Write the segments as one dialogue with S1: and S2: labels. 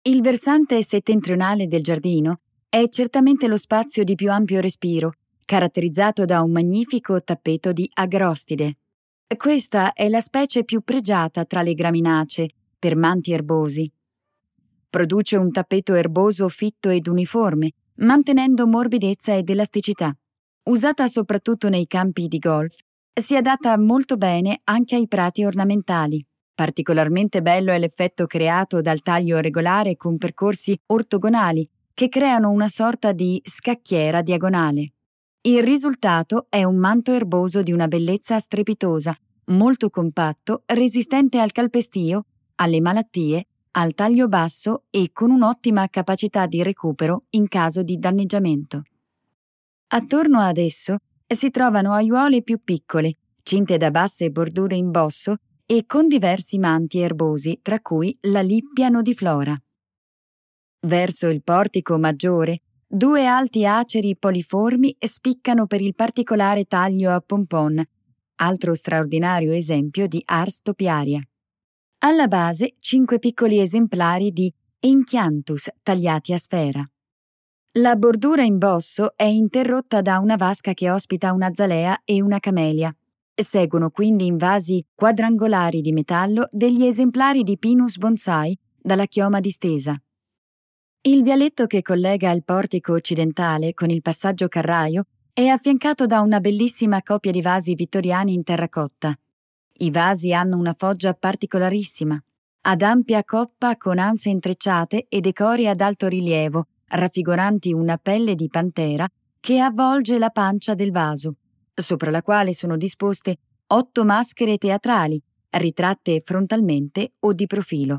S1: Il versante settentrionale del giardino è certamente lo spazio di più ampio respiro, caratterizzato da un magnifico tappeto di agrostide. Questa è la specie più pregiata tra le graminacee, per manti erbosi. Produce un tappeto erboso fitto ed uniforme, mantenendo morbidezza ed elasticità. Usata soprattutto nei campi di golf, si adatta molto bene anche ai prati ornamentali. Particolarmente bello è l'effetto creato dal taglio regolare con percorsi ortogonali che creano una sorta di scacchiera diagonale. Il risultato è un manto erboso di una bellezza strepitosa, molto compatto, resistente al calpestio, alle malattie, al taglio basso e con un'ottima capacità di recupero in caso di danneggiamento. Attorno ad esso si trovano aiuole più piccole, cinte da basse bordure in bosso e con diversi manti erbosi, tra cui la lippia nodiflora. Verso il portico maggiore, due alti aceri poliformi spiccano per il particolare taglio a pompon, altro straordinario esempio di ars topiaria. Alla base 5 piccoli esemplari di Enchianthus tagliati a sfera. La bordura in bosso è interrotta da una vasca che ospita un'azalea e una camelia. Seguono quindi in vasi quadrangolari di metallo degli esemplari di Pinus bonsai dalla chioma distesa. Il vialetto che collega il portico occidentale con il passaggio carraio è affiancato da una bellissima coppia di vasi vittoriani in terracotta. I vasi hanno una foggia particolarissima, ad ampia coppa con anse intrecciate e decori ad alto rilievo, raffiguranti una pelle di pantera che avvolge la pancia del vaso, sopra la quale sono disposte 8 maschere teatrali, ritratte frontalmente o di profilo.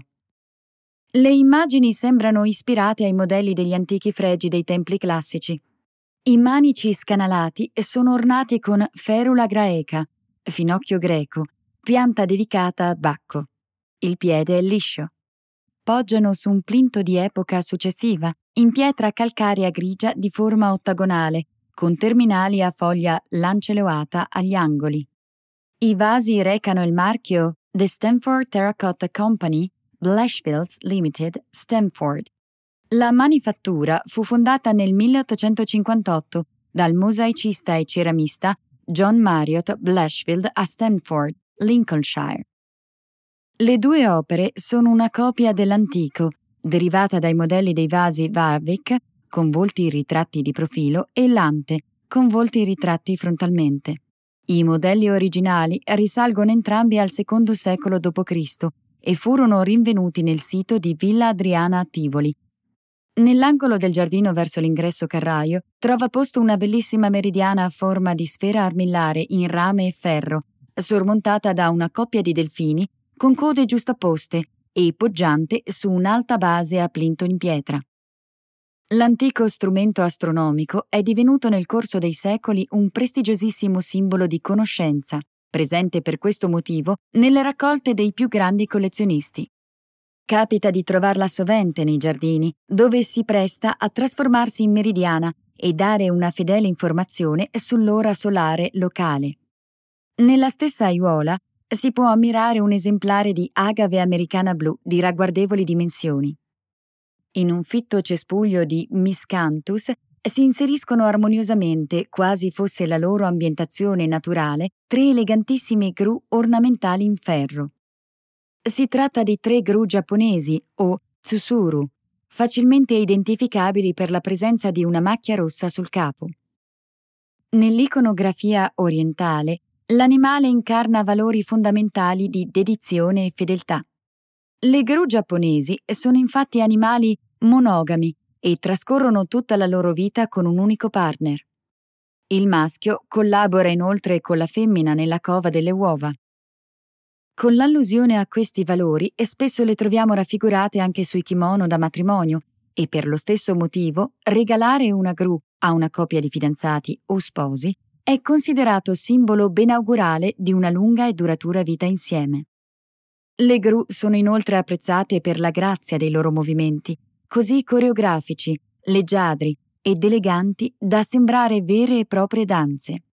S1: Le immagini sembrano ispirate ai modelli degli antichi fregi dei templi classici. I manici scanalati sono ornati con ferula graeca, finocchio greco, pianta dedicata a Bacco. Il piede è liscio. Poggiano su un plinto di epoca successiva, in pietra calcarea grigia di forma ottagonale, con terminali a foglia lanceolata agli angoli. I vasi recano il marchio The Stamford Terracotta Company, Blashfields Limited, Stamford. La manifattura fu fondata nel 1858 dal mosaicista e ceramista John Marriott Blashfield a Stamford, Lincolnshire. Le due opere sono una copia dell'antico, derivata dai modelli dei vasi Warwick, con volti ritratti di profilo, e Lante, con volti ritratti frontalmente. I modelli originali risalgono entrambi al II secolo d.C. e furono rinvenuti nel sito di Villa Adriana a Tivoli. Nell'angolo del giardino verso l'ingresso carraio trova posto una bellissima meridiana a forma di sfera armillare in rame e ferro, sormontata da una coppia di delfini con code giustapposte e poggiante su un'alta base a plinto in pietra. L'antico strumento astronomico è divenuto nel corso dei secoli un prestigiosissimo simbolo di conoscenza, presente per questo motivo nelle raccolte dei più grandi collezionisti. Capita di trovarla sovente nei giardini, dove si presta a trasformarsi in meridiana e dare una fedele informazione sull'ora solare locale. Nella stessa aiuola si può ammirare un esemplare di agave americana blu di ragguardevoli dimensioni. In un fitto cespuglio di Miscanthus si inseriscono armoniosamente, quasi fosse la loro ambientazione naturale, 3 elegantissime gru ornamentali in ferro. Si tratta di 3 gru giapponesi o tsusuru, facilmente identificabili per la presenza di una macchia rossa sul capo. Nell'iconografia orientale, l'animale incarna valori fondamentali di dedizione e fedeltà. Le gru giapponesi sono infatti animali monogami e trascorrono tutta la loro vita con un unico partner. Il maschio collabora inoltre con la femmina nella cova delle uova. Con l'allusione a questi valori spesso le troviamo raffigurate anche sui kimono da matrimonio e per lo stesso motivo regalare una gru a una coppia di fidanzati o sposi è considerato simbolo benaugurale di una lunga e duratura vita insieme. Le gru sono inoltre apprezzate per la grazia dei loro movimenti, così coreografici, leggiadri ed eleganti da sembrare vere e proprie danze.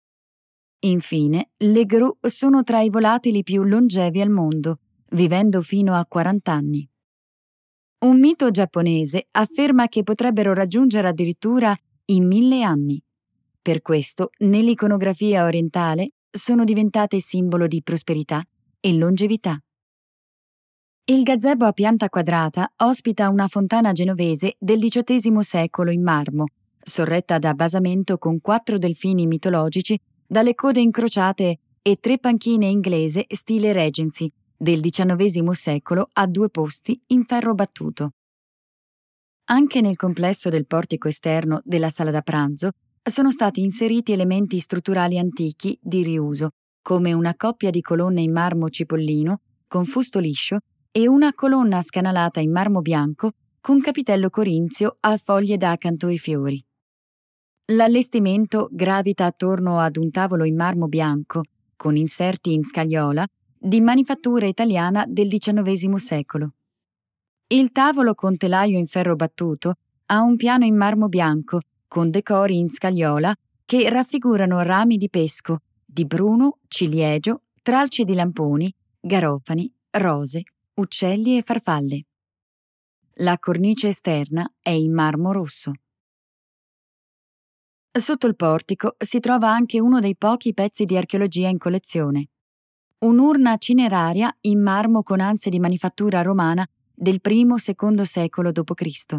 S1: Infine, le gru sono tra i volatili più longevi al mondo, vivendo fino a 40 anni. Un mito giapponese afferma che potrebbero raggiungere addirittura i 1000 anni. Per questo, nell'iconografia orientale sono diventate simbolo di prosperità e longevità. Il gazebo a pianta quadrata ospita una fontana genovese del XVIII secolo in marmo, sorretta da basamento con 4 delfini mitologici dalle code incrociate e 3 panchine inglese stile Regency del XIX secolo a 2 posti in ferro battuto. Anche nel complesso del portico esterno della sala da pranzo sono stati inseriti elementi strutturali antichi di riuso, come una coppia di colonne in marmo cipollino con fusto liscio e una colonna scanalata in marmo bianco con capitello corinzio a foglie d'acanto e fiori. L'allestimento gravita attorno ad un tavolo in marmo bianco, con inserti in scagliola, di manifattura italiana del XIX secolo. Il tavolo con telaio in ferro battuto ha un piano in marmo bianco, con decori in scagliola che raffigurano rami di pesco, di bruno, ciliegio, tralci di lamponi, garofani, rose, uccelli e farfalle. La cornice esterna è in marmo rosso. Sotto il portico si trova anche uno dei pochi pezzi di archeologia in collezione. Un'urna cineraria in marmo con anse di manifattura romana del I-II secolo d.C.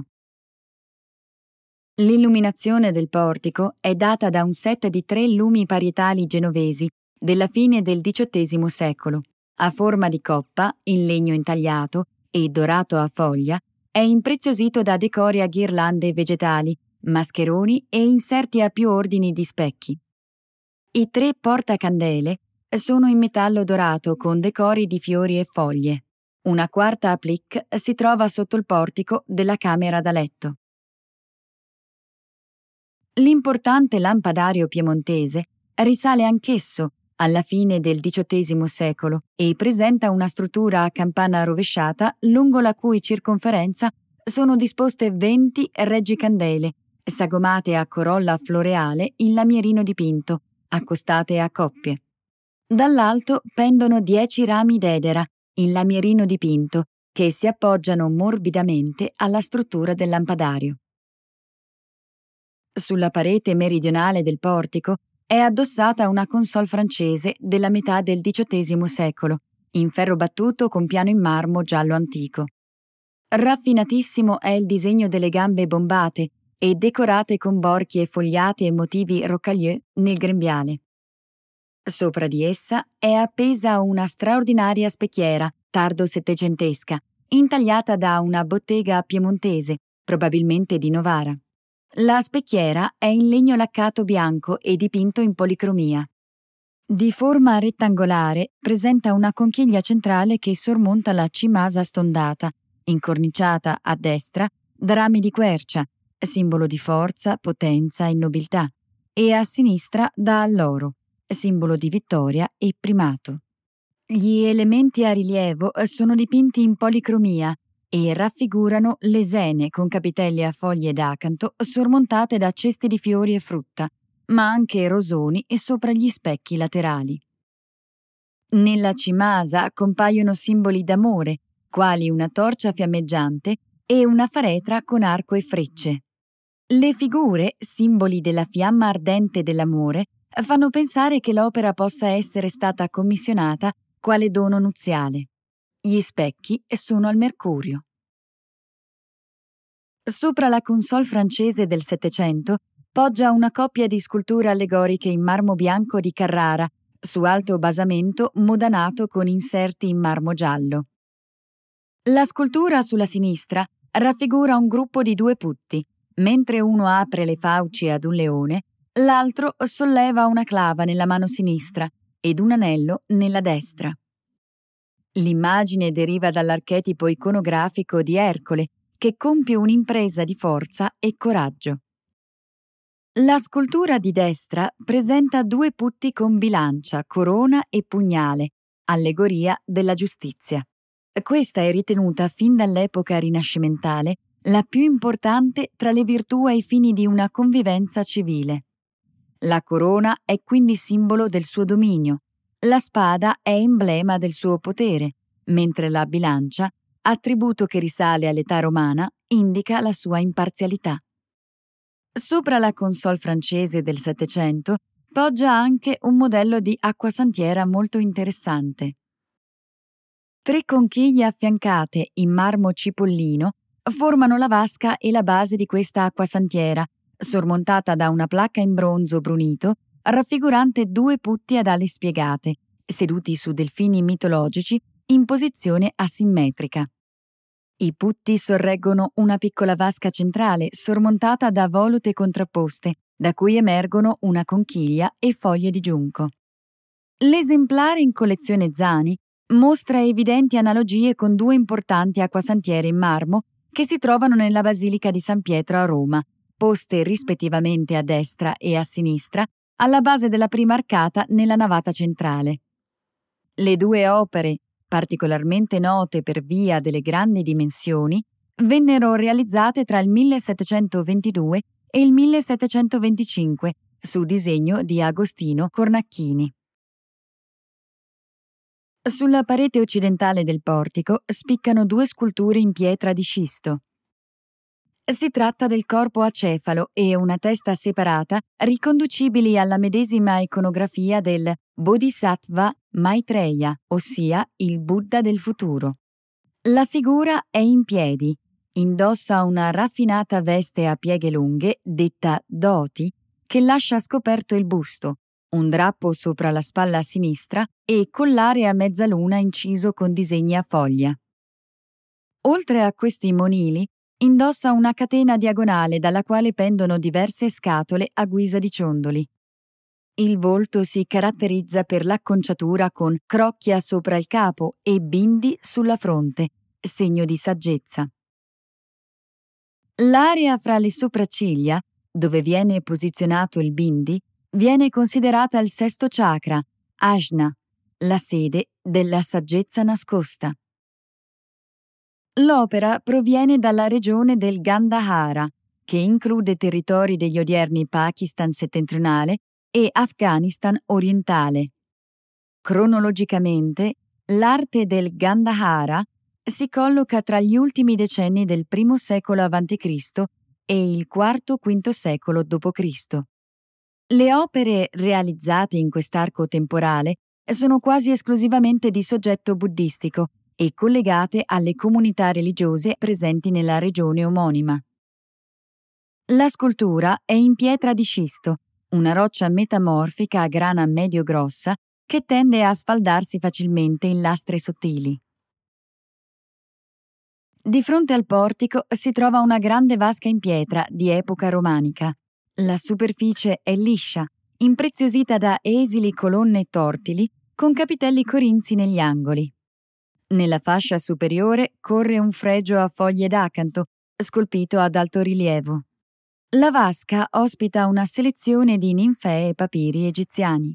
S1: L'illuminazione del portico è data da un set di 3 lumi parietali genovesi della fine del XVIII secolo. A forma di coppa, in legno intagliato e dorato a foglia, è impreziosito da decori a ghirlande vegetali, mascheroni e inserti a più ordini di specchi. I 3 portacandele sono in metallo dorato con decori di fiori e foglie. Una quarta applique si trova sotto il portico della camera da letto. L'importante lampadario piemontese risale anch'esso alla fine del XVIII secolo e presenta una struttura a campana rovesciata lungo la cui circonferenza sono disposte 20 reggicandele, sagomate a corolla floreale in lamierino dipinto, accostate a coppie. Dall'alto pendono 10 rami d'edera in lamierino dipinto che si appoggiano morbidamente alla struttura del lampadario. Sulla parete meridionale del portico è addossata una console francese della metà del XVIII secolo, in ferro battuto con piano in marmo giallo antico. Raffinatissimo è il disegno delle gambe bombate e decorate con borchie fogliate e motivi rocaglieux nel grembiale. Sopra di essa è appesa una straordinaria specchiera, tardo settecentesca, intagliata da una bottega piemontese, probabilmente di Novara. La specchiera è in legno laccato bianco e dipinto in policromia. Di forma rettangolare, presenta una conchiglia centrale che sormonta la cimasa stondata, incorniciata a destra da rami di quercia, simbolo di forza, potenza e nobiltà, e a sinistra da alloro, simbolo di vittoria e primato. Gli elementi a rilievo sono dipinti in policromia e raffigurano lesene con capitelli a foglie d'acanto sormontate da ceste di fiori e frutta, ma anche rosoni e sopra gli specchi laterali. Nella cimasa compaiono simboli d'amore, quali una torcia fiammeggiante e una faretra con arco e frecce. Le figure, simboli della fiamma ardente dell'amore, fanno pensare che l'opera possa essere stata commissionata quale dono nuziale. Gli specchi sono al mercurio. Sopra la console francese del Settecento poggia una coppia di sculture allegoriche in marmo bianco di Carrara, su alto basamento modanato con inserti in marmo giallo. La scultura sulla sinistra raffigura un gruppo di 2 putti. Mentre uno apre le fauci ad un leone, l'altro solleva una clava nella mano sinistra ed un anello nella destra. L'immagine deriva dall'archetipo iconografico di Ercole, che compie un'impresa di forza e coraggio. La scultura di destra presenta 2 putti con bilancia, corona e pugnale, allegoria della giustizia. Questa è ritenuta fin dall'epoca rinascimentale la più importante tra le virtù ai fini di una convivenza civile. La corona è quindi simbolo del suo dominio, la spada è emblema del suo potere, mentre la bilancia attributo che risale all'età romana, indica la sua imparzialità. Sopra la console francese del Settecento poggia anche un modello di acquasantiera molto interessante. 3 conchiglie affiancate in marmo cipollino formano la vasca e la base di questa acquasantiera, sormontata da una placca in bronzo brunito raffigurante 2 putti ad ali spiegate, seduti su delfini mitologici in posizione asimmetrica. I putti sorreggono una piccola vasca centrale sormontata da volute contrapposte, da cui emergono una conchiglia e foglie di giunco. L'esemplare in collezione Zani mostra evidenti analogie con 2 importanti acquasantiere in marmo che si trovano nella Basilica di San Pietro a Roma, poste rispettivamente a destra e a sinistra, alla base della prima arcata nella navata centrale. Le 2 opere, particolarmente note per via delle grandi dimensioni, vennero realizzate tra il 1722 e il 1725 su disegno di Agostino Cornacchini. Sulla parete occidentale del portico spiccano 2 sculture in pietra di scisto. Si tratta del corpo acefalo e una testa separata riconducibili alla medesima iconografia del Bodhisattva Maitreya, ossia il Buddha del futuro. La figura è in piedi, indossa una raffinata veste a pieghe lunghe, detta dhoti, che lascia scoperto il busto, un drappo sopra la spalla sinistra e collare a mezzaluna inciso con disegni a foglia. Oltre a questi monili, indossa una catena diagonale dalla quale pendono diverse scatole a guisa di ciondoli. Il volto si caratterizza per l'acconciatura con crocchia sopra il capo e bindi sulla fronte, segno di saggezza. L'area fra le sopracciglia, dove viene posizionato il bindi, viene considerata il 6º chakra, Ajna, la sede della saggezza nascosta. L'opera proviene dalla regione del Gandhara, che include territori degli odierni Pakistan settentrionale e Afghanistan orientale. Cronologicamente, l'arte del Gandhara si colloca tra gli ultimi decenni del I secolo a.C. e il IV-V secolo d.C. Le opere realizzate in quest'arco temporale sono quasi esclusivamente di soggetto buddistico e collegate alle comunità religiose presenti nella regione omonima. La scultura è in pietra di scisto, una roccia metamorfica a grana medio-grossa che tende a sfaldarsi facilmente in lastre sottili. Di fronte al portico si trova una grande vasca in pietra di epoca romanica. La superficie è liscia, impreziosita da esili colonne tortili con capitelli corinzi negli angoli. Nella fascia superiore corre un fregio a foglie d'acanto, scolpito ad alto rilievo. La vasca ospita una selezione di ninfee e papiri egiziani.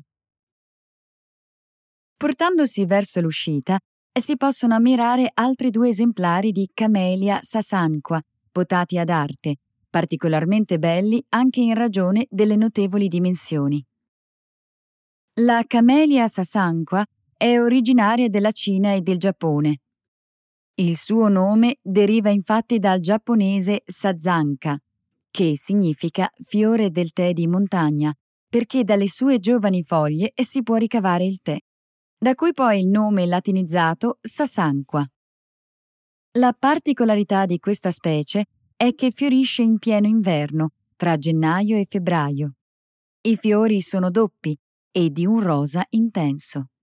S1: Portandosi verso l'uscita, si possono ammirare altri 2 esemplari di Camellia sasanqua, potati ad arte, particolarmente belli anche in ragione delle notevoli dimensioni. La Camellia sasanqua è originaria della Cina e del Giappone. Il suo nome deriva infatti dal giapponese sazanka, che significa fiore del tè di montagna, perché dalle sue giovani foglie si può ricavare il tè, da cui poi il nome latinizzato sasanqua. La particolarità di questa specie è che fiorisce in pieno inverno, tra gennaio e febbraio. I fiori sono doppi e di un rosa intenso.